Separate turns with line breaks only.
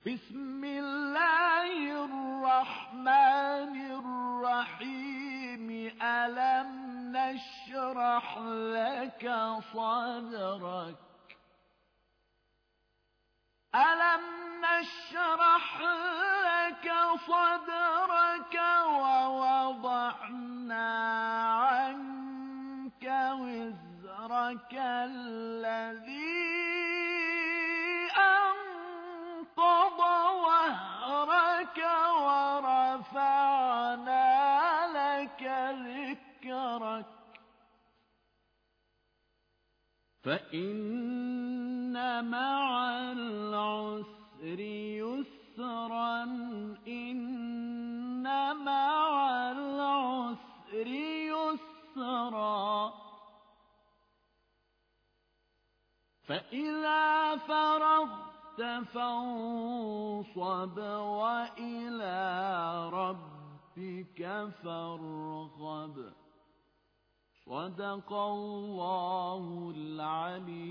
بسم الله الرحمن الرحيم. ألم نشرح لك صدرك ألم نشرح لك صدرك ووضعنا عنك وزرك الذي أنقض ظهرك ورفعنا لك ذكرك فإن مع العسر يسرا إن مع العسر يسرا فإذا فرغت فانصب وإلى ربك فارغب. صدق الله العلي